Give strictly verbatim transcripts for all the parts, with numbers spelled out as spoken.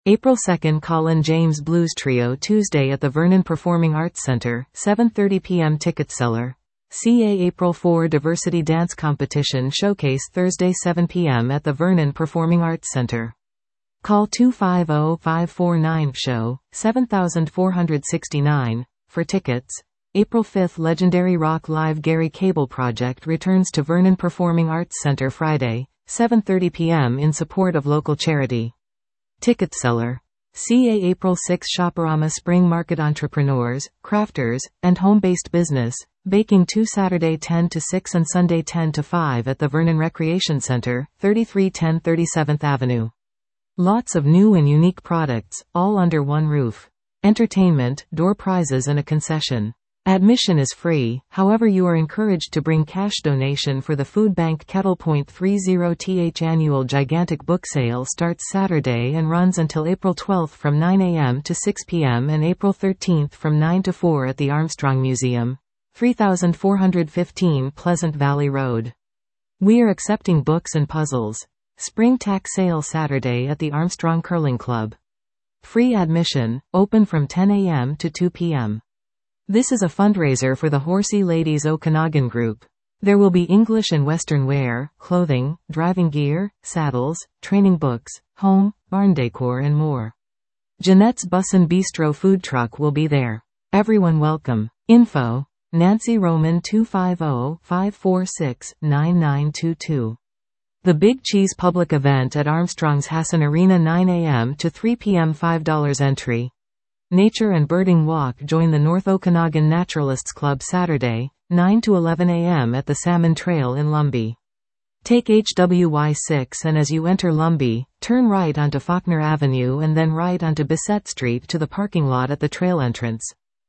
April second Colin James Blues Trio Tuesday at the Vernon Performing Arts Center, seven thirty p m Ticket seller. C A April fourth Diversity Dance Competition Showcase Thursday seven p m at the Vernon Performing Arts Center. Call two five zero, five four nine, show, seven four six nine, for tickets. April fifth Legendary Rock Live Gary Cable Project returns to Vernon Performing Arts Center Friday, seven thirty p m in support of local charity. Ticket seller. C A April sixth Shoporama Spring Market Entrepreneurs, Crafters, and Home-Based Business, Baking two Saturday ten to six and Sunday ten to five at the Vernon Recreation Center, thirty-three ten thirty-seventh Avenue. Lots of new and unique products, all under one roof. Entertainment, door prizes and a concession. Admission is free, however you are encouraged to bring cash donation for the food bank. Kettle Point thirty th annual gigantic book sale starts Saturday and runs until April twelfth from nine a m to six p m and April thirteenth from nine to four at the Armstrong Museum, thirty-four fifteen Pleasant Valley Road. We are accepting books and puzzles. Spring tack sale Saturday at the Armstrong Curling Club. Free admission, open from ten a m to two p m This is a fundraiser for the Horsey Ladies Okanagan Group. There will be English and Western wear, clothing, driving gear, saddles, training books, home, barn decor and more. Jeanette's Bussin' Bistro food truck will be there. Everyone welcome. Info. Nancy Roman two five zero, five four six, nine nine two two. The Big Cheese public event at Armstrong's Hassan Arena nine a m to three p m five dollars entry. Nature and Birding Walk. Join the North Okanagan Naturalists Club Saturday, nine to eleven a m at the Salmon Trail in Lumbee. Take H W Y six and as you enter Lumbee, turn right onto Faulkner Avenue and then right onto Bissett Street to the parking lot at the trail entrance.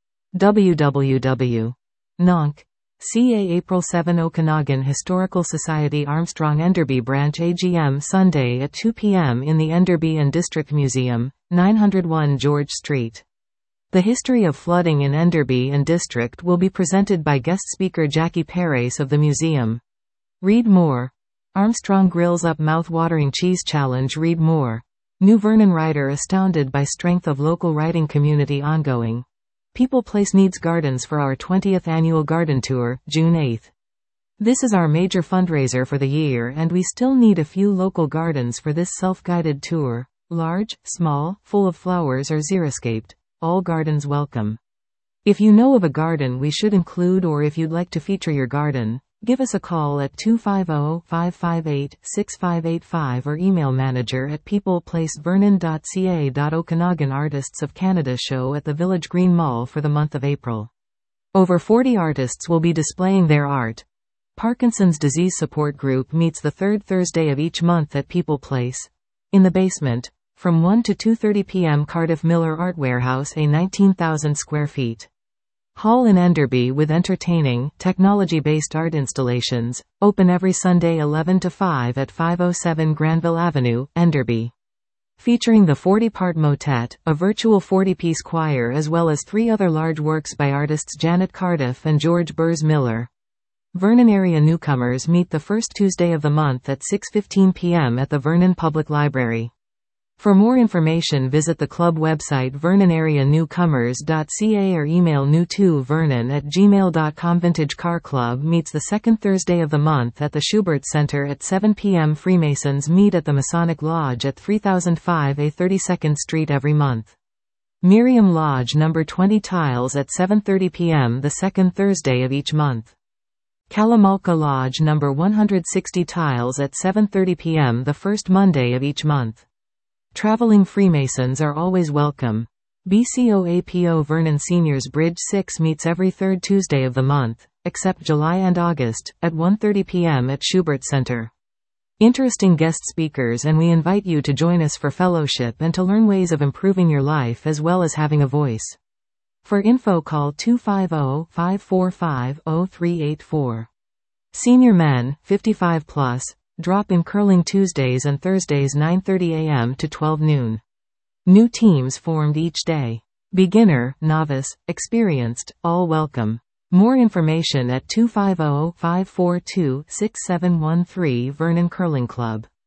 w w w dot nonc. C A April seventh Okanagan Historical Society Armstrong Enderby Branch A G M Sunday at two p m in the Enderby and District Museum, nine oh one George Street. The history of flooding in Enderby and District will be presented by guest speaker Jackie Perez of the museum. Read more. Armstrong grills up mouth-watering cheese challenge. Read more. New Vernon writer astounded by strength of local writing community ongoing. People Place needs gardens for our twentieth annual garden tour, June eighth. This is our major fundraiser for the year and we still need a few local gardens for this self-guided tour. Large, small, full of flowers or xeriscaped. All gardens welcome. If you know of a garden we should include or if you'd like to feature your garden, give us a call at two five zero, five five eight, six five eight five or email manager at peopleplacevernon dot c a. Okanagan Artists of Canada show at the Village Green Mall for the month of April. Over forty artists will be displaying their art. Parkinson's Disease Support Group meets the third Thursday of each month at People Place. In the basement. From one to two thirty p m Cardiff Miller Art Warehouse, a nineteen thousand square feet. Hall in Enderby with entertaining, technology-based art installations, open every Sunday eleven to five at five oh seven Granville Avenue, Enderby. Featuring the forty-part motet, a virtual forty-piece choir as well as three other large works by artists Janet Cardiff and George Burrs Miller. Vernon area newcomers meet the first Tuesday of the month at six fifteen p m at the Vernon Public Library. For more information visit the club website vernon area newcomers dot c a or email new two vernon at gmail dot com. Vintage Car Club meets the second Thursday of the month at the Schubert Center at seven p m Freemasons meet at the Masonic Lodge at three thousand five A thirty-second Street every month. Miriam Lodge number twenty Tiles at seven thirty p m the second Thursday of each month. Kalamalka Lodge number one hundred sixty Tiles at seven thirty p m the first Monday of each month. Traveling Freemasons are always welcome. B C O A P O Vernon Seniors Bridge six meets every third Tuesday of the month, except July and August, at one thirty p m at Schubert Center. Interesting guest speakers and we invite you to join us for fellowship and to learn ways of improving your life as well as having a voice. For info call two five zero, five four five, zero three eight four. Senior men, fifty-five plus. Drop in curling Tuesdays and Thursdays nine thirty a m to twelve noon. New teams formed each day. Beginner, novice, experienced, all welcome. More information at two five zero, five four two, six seven one three Vernon Curling Club.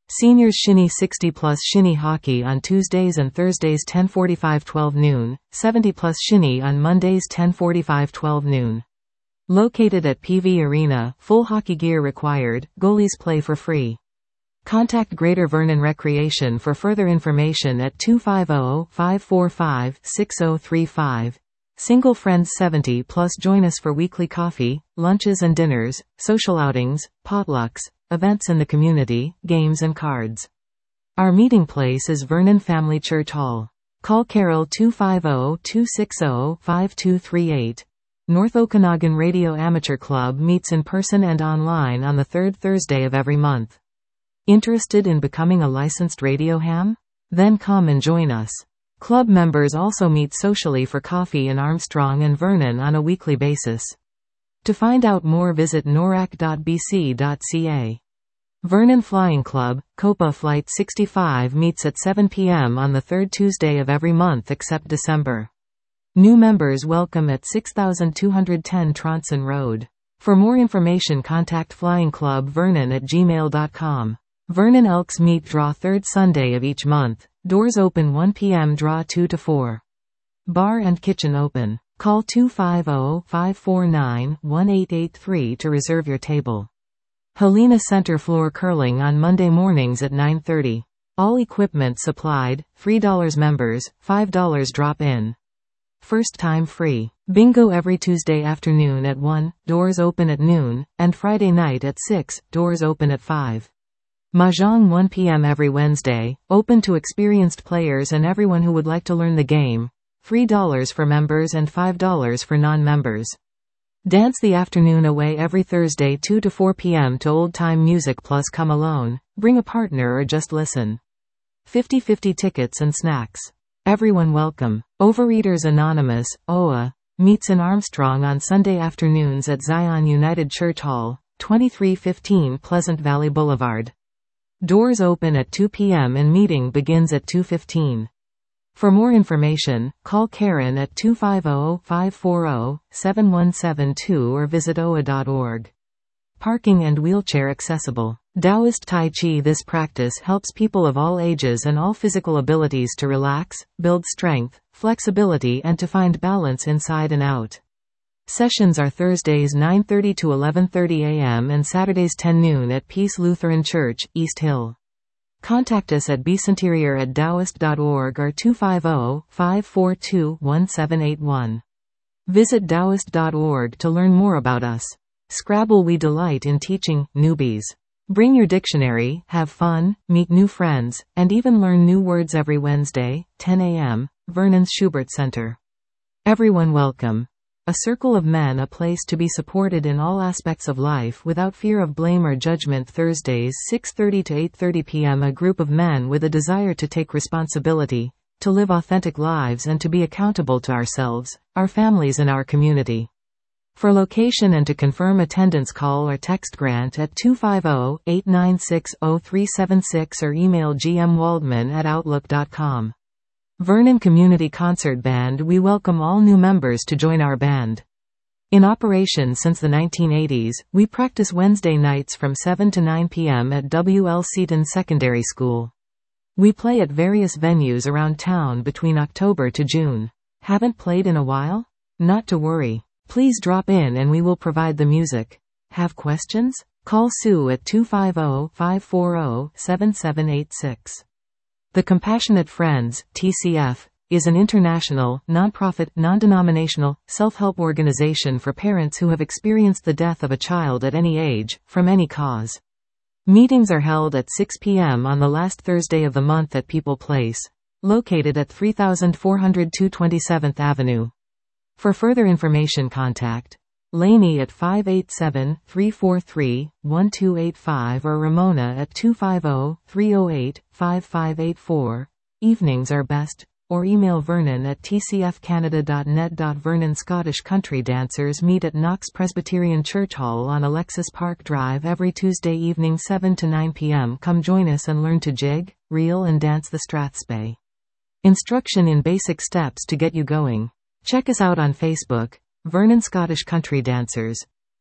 Seniors Shinny sixty plus Shinny Hockey on Tuesdays and Thursdays ten forty-five to twelve noon, seventy plus Shinny on Mondays ten forty-five to twelve noon. Located at P V Arena, full hockey gear required, goalies play for free. Contact Greater Vernon Recreation for further information at two five zero, five four five, six zero three five. Single friends seventy plus join us for weekly coffee, lunches and dinners, social outings, potlucks, events in the community, games and cards. Our meeting place is Vernon Family Church Hall. Call Carol two five zero, two six zero, five two three eight. North Okanagan Radio Amateur Club meets in person and online on the third Thursday of every month. Interested in becoming a licensed radio ham? Then come and join us. Club members also meet socially for coffee in Armstrong and Vernon on a weekly basis. To find out more, visit norac dot b c dot c a. Vernon Flying Club, Copa Flight sixty-five meets at seven p m on the third Tuesday of every month except December. New members welcome at six thousand two hundred ten Tronson Road. For more information, contact Flying Club Vernon at gmail dot com. Vernon Elks meet draw third Sunday of each month. Doors open one p m draw two to four. Bar and kitchen open. Call two five zero, five four nine, one eight eight three to reserve your table. Helena Center floor curling on Monday mornings at nine thirty. All equipment supplied, three dollars members, five dollars drop-in. First time free. Bingo every Tuesday afternoon at one, doors open at noon, and Friday night at six, doors open at five. Mahjong one p m every Wednesday, open to experienced players and everyone who would like to learn the game. three dollars for members and five dollars for non-members. Dance the afternoon away every Thursday two to four p m to old-time music plus come alone, bring a partner or just listen. fifty fifty tickets and snacks. Everyone welcome. Overeaters Anonymous, O A, meets in Armstrong on Sunday afternoons at Zion United Church Hall, twenty-three fifteen Pleasant Valley Boulevard. Doors open at two p m and meeting begins at two fifteen. For more information, call Karen at two five zero, five four zero, seven one seven two or visit o a dot org. Parking and wheelchair accessible. Taoist Tai Chi. This practice helps people of all ages and all physical abilities to relax, build strength, flexibility and to find balance inside and out. Sessions are Thursdays nine thirty to eleven thirty a m and Saturdays ten noon at Peace Lutheran Church, East Hill. Contact us at bicenterior at taoist dot org or two five zero, five four two, one seven eight one. Visit taoist dot org to learn more about us. Scrabble. We delight in teaching newbies. Bring your dictionary, have fun, meet new friends, and even learn new words every Wednesday, ten a m, Vernon's Schubert Center. Everyone welcome. A circle of men, a place to be supported in all aspects of life without fear of blame or judgment. Thursdays six thirty to eight thirty p m A group of men with a desire to take responsibility, to live authentic lives and to be accountable to ourselves, our families and our community. For location and to confirm attendance, call or text Grant at two five zero, eight nine six, zero three seven six or email g m waldman at outlook dot com. Vernon Community Concert Band. We welcome all new members to join our band. In operation since the nineteen eighties, we practice Wednesday nights from seven to nine p m at W L Seaton Secondary School. We play at various venues around town between October to June. Haven't played in a while? Not to worry. Please drop in and we will provide the music. Have questions? Call Sue at two five zero, five four zero, seven seven eight six. The Compassionate Friends, T C F, is an international, nonprofit, non-denominational, self-help organization for parents who have experienced the death of a child at any age, from any cause. Meetings are held at six p m on the last Thursday of the month at People Place, located at three thousand four hundred two twenty-seventh Avenue. For further information, contact Lainey at five eight seven, three four three, one two eight five or Ramona at two five zero, three zero eight, five five eight four. Evenings are best. Or email Vernon at t c f canada dot net. Vernon Scottish Country Dancers meet at Knox Presbyterian Church Hall on Alexis Park Drive every Tuesday evening seven to nine p m Come join us and learn to jig, reel and dance the strathspey. Instruction in basic steps to get you going. Check us out on Facebook, Vernon Scottish Country Dancers.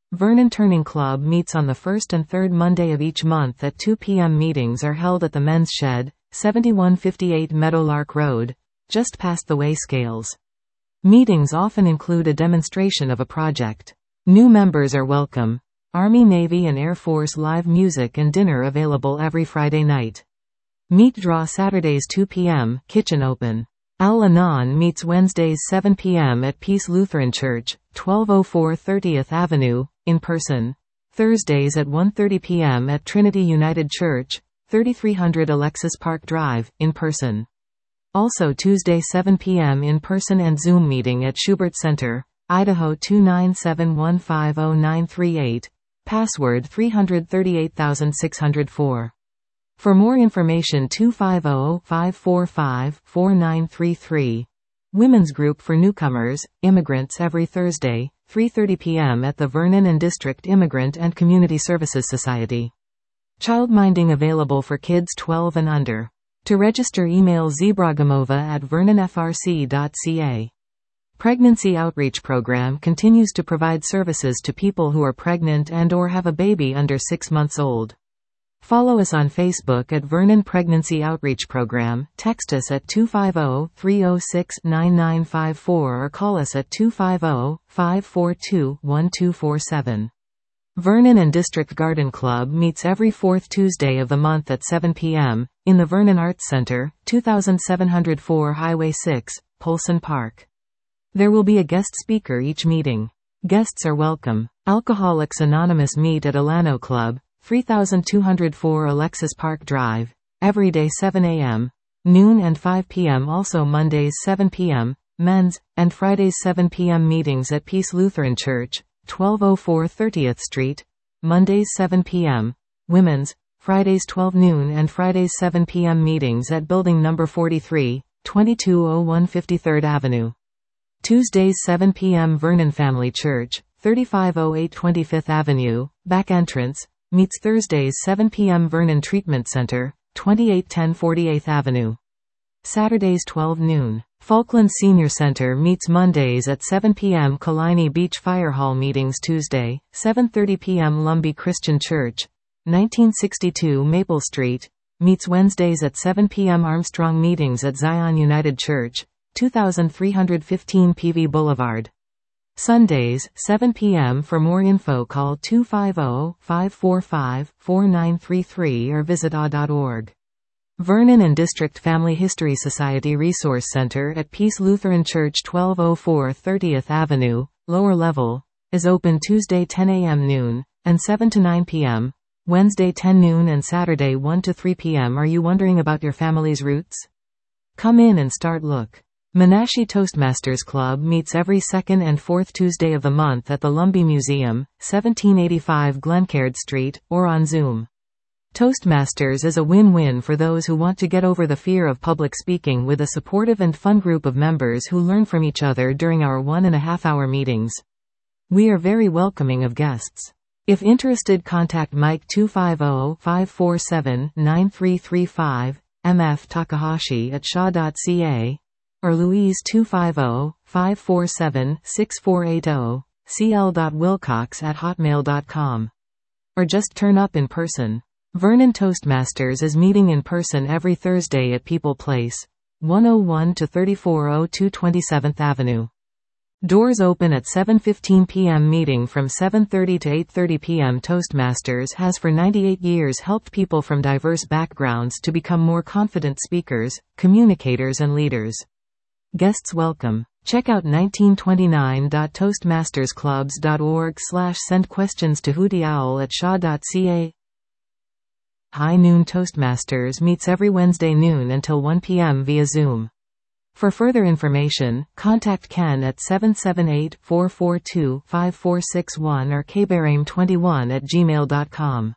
Vernon Turning Club meets on the first and third Monday of each month at two p m Meetings are held at the Men's Shed, seventy-one fifty-eight Meadowlark Road, just past the weigh scales. Meetings often include a demonstration of a project. New members are welcome. Army, Navy and Air Force live music and dinner available every Friday night. Meat draw Saturdays two p m, kitchen open. Al-Anon meets Wednesdays seven p m at Peace Lutheran Church, twelve oh four thirtieth Avenue, in person. Thursdays at one thirty p m at Trinity United Church, thirty-three hundred Alexis Park Drive, in person. Also Tuesday seven p m in person and Zoom meeting at Schubert Center, Idaho two nine seven one five zero nine three eight, password three three eight six zero four. For more information two five zero, five four five, four nine three three. Women's Group for Newcomers, Immigrants every Thursday, three thirty p m at the Vernon and District Immigrant and Community Services Society. Childminding available for kids twelve and under. To register, email zebragamova at vernon f r c dot c a. Pregnancy Outreach Program continues to provide services to people who are pregnant and or have a baby under six months old. Follow us on Facebook at Vernon Pregnancy Outreach Program, text us at two five zero, three zero six, nine nine five four or call us at two five zero, five four two, one two four seven. Vernon and District Garden Club meets every fourth Tuesday of the month at seven p m, in the Vernon Arts Center, two thousand seven hundred four Highway six, Polson Park. There will be a guest speaker each meeting. Guests are welcome. Alcoholics Anonymous meet at Alano Club, three thousand two hundred four Alexis Park Drive, every day seven a m, noon and five p m Also Mondays seven p m, men's, and Fridays seven p m meetings at Peace Lutheran Church, twelve oh four thirtieth Street, Mondays seven p m, women's, Fridays twelve noon and Fridays seven p m meetings at Building Number forty-three, twenty-two oh one fifty-third Avenue. Tuesdays seven p m Vernon Family Church, thirty-five oh eight twenty-fifth Avenue, back entrance, meets Thursdays seven p m Vernon Treatment Center, twenty-eight ten forty-eighth Avenue. Saturdays twelve noon. Falklands Senior Center meets Mondays at seven p m Kalini Beach Fire Hall meetings Tuesday, seven thirty p m Lumbee Christian Church, nineteen sixty-two Maple Street, meets Wednesdays at seven p m Armstrong meetings at Zion United Church, two thousand three hundred fifteen P V Boulevard. Sundays, seven p m For more info call two five zero, five four five, four nine three three or visit a dot org. Vernon and District Family History Society Resource Center at Peace Lutheran Church twelve oh four thirtieth Avenue, lower level, is open Tuesday ten a m noon, and seven to nine p m, Wednesday ten noon and Saturday one to three p m Are you wondering about your family's roots? Come in and start look. Menashe Toastmasters Club meets every second and fourth Tuesday of the month at the Lumbee Museum, seventeen eighty-five Glencaird Street, or on Zoom. Toastmasters is a win-win for those who want to get over the fear of public speaking with a supportive and fun group of members who learn from each other during our one and a half hour meetings. We are very welcoming of guests. If interested, contact Mike two five zero, five four seven, nine three three five, M F Takahashi at shaw dot c a, or Louise two five zero, five four seven, six four eight zero, c l dot wilcox at hotmail dot com. Or just turn up in person. Vernon Toastmasters is meeting in person every Thursday at People Place, one oh one to thirty-four oh two twenty-seventh Avenue. Doors open at seven fifteen p m Meeting from seven thirty to eight thirty p m Toastmasters has for ninety-eight years helped people from diverse backgrounds to become more confident speakers, communicators and leaders. Guests welcome. Check out nineteen twenty-nine dot toastmasters clubs dot org slash send questions to hootie owl at shaw dot c a. High Noon Toastmasters meets every Wednesday noon until one p m via Zoom. For further information, contact Ken at seven seven eight, four four two, five four six one or kbarame twenty-one at gmail dot com.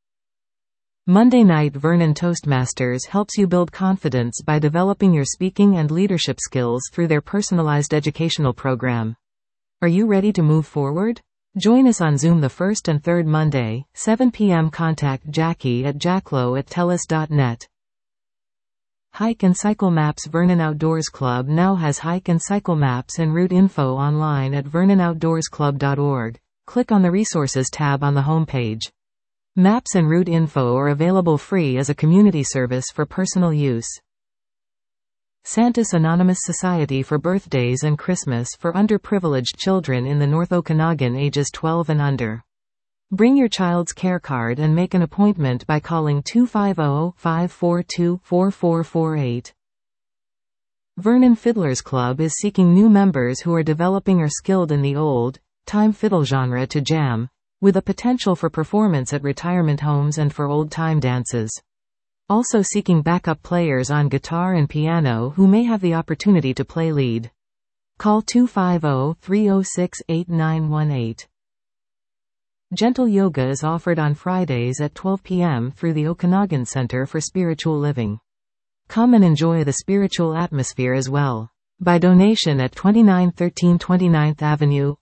Monday Night Vernon Toastmasters helps you build confidence by developing your speaking and leadership skills through their personalized educational program. Are you ready to move forward? Join us on Zoom the first and third Monday, seven p m Contact Jackie at jacklow at telus dot net. Hike and Cycle Maps Vernon Outdoors Club now has hike and cycle maps and route info online at vernon outdoors club dot org. Click on the Resources tab on the home page. Maps and route info are available free as a community service for personal use. Santis Anonymous Society for Birthdays and Christmas for underprivileged children in the North Okanagan ages twelve and under. Bring your child's care card and make an appointment by calling two five zero, five four two, four four four eight. Vernon Fiddlers Club is seeking new members who are developing or skilled in the old time fiddle genre to jam, with a potential for performance at retirement homes and for old-time dances. Also seeking backup players on guitar and piano who may have the opportunity to play lead. Call two five zero, three zero six, eight nine one eight. Gentle yoga is offered on Fridays at twelve p m through the Okanagan Center for Spiritual Living. Come and enjoy the spiritual atmosphere as well. By donation at twenty-nine thirteen twenty-ninth Avenue.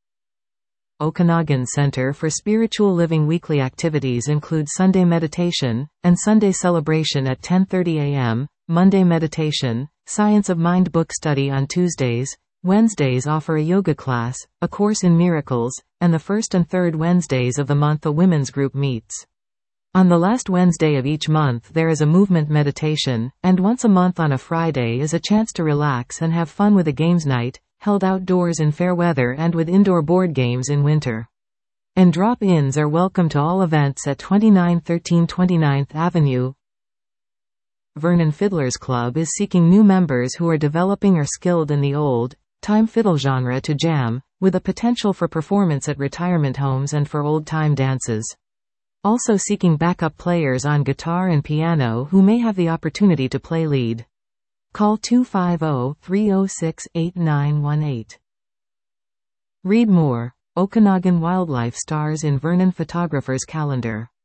Okanagan Center for Spiritual Living weekly activities include Sunday meditation and Sunday celebration at ten thirty a m, Monday meditation, Science of Mind book study on Tuesdays, Wednesdays offer a yoga class, a course in miracles, and the first and third Wednesdays of the month a women's group meets. On the last Wednesday of each month there is a movement meditation, and once a month on a Friday is a chance to relax and have fun with a games night, held outdoors in fair weather and with indoor board games in winter. And drop-ins are welcome to all events at twenty-nine thirteen twenty-ninth Avenue. Vernon Fiddlers Club is seeking new members who are developing or skilled in the old time fiddle genre to jam, with a potential for performance at retirement homes and for old-time dances. Also seeking backup players on guitar and piano who may have the opportunity to play lead. Call two five zero, three zero six, eight nine one eight. Read more. Okanagan Wildlife stars in Vernon Photographer's calendar.